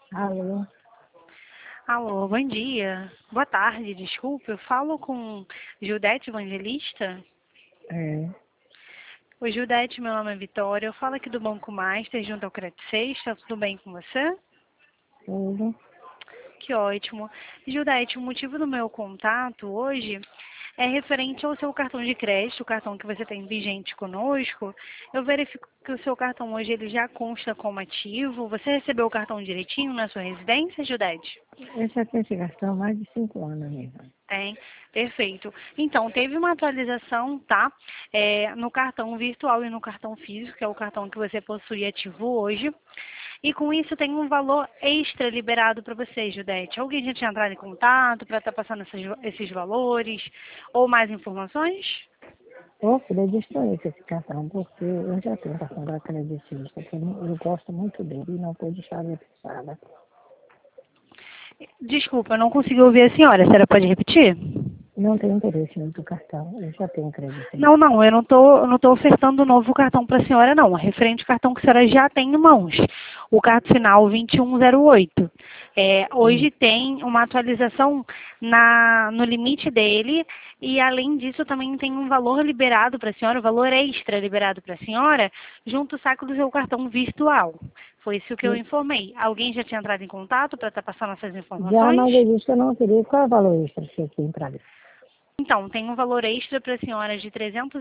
Alô? Alô, bom dia. Boa tarde, desculpe. Eu falo com Gildete Evangelista. É, Oi, Gildete, meu nome é Vitória. Eu falo aqui do Banco Master, junto ao Credit Suisse. Está tudo bem com você? tudo. Que ótimo. Gildete, o motivo do meu contato hoje é referente ao seu cartão de crédito, o cartão que você tem vigente conosco. Eu verifico que o seu cartão hoje ele já consta como ativo. Você recebeu o cartão direitinho na sua residência, Gildete? Eu já tenho esse cartão há mais de 5 anos mesmo. Tem, perfeito. Então, teve uma atualização, tá? No cartão virtual e no cartão físico, que é o cartão que você possui ativo hoje. E com isso tem um valor extra liberado para você, Judete. Alguém já tinha entrado em contato para estar passando esses valores? Ou mais informações? Eu queria destruir esse cartão, porque eu já tenho cartão da Credit Suisse, porque eu gosto muito dele e não pude estar fixada. Desculpa, eu não consegui ouvir a senhora. A senhora pode repetir? Não tenho interesse no outro cartão, eu já tenho Credit Suisse. Não, eu não tô ofertando um novo cartão para a senhora, não. Referente ao cartão que a senhora já tem em mãos. O cartão final 2108. Hoje tem uma atualização no limite dele e, além disso, também tem um valor liberado para a senhora, um valor extra liberado para a senhora, junto ao saco do seu cartão virtual. Foi isso que eu informei. Alguém já tinha entrado em contato para estar passando essas Já, informações? mas eu disse que eu não queria. Qual é o valor extra que você tem para mim? Então, tem um valor extra para a senhora de R$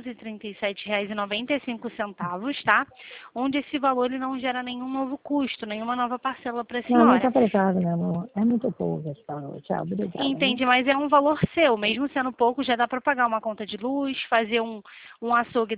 337,95, tá? Onde esse valor ele não gera nenhum novo custo, nenhuma nova parcela para a Não, muito senhora. obrigada, meu amor. É muito pouco esse valor. Tchau, obrigada, né? Entende? Mas é um valor seu, mesmo sendo pouco, já dá para pagar uma conta de luz, fazer um açougue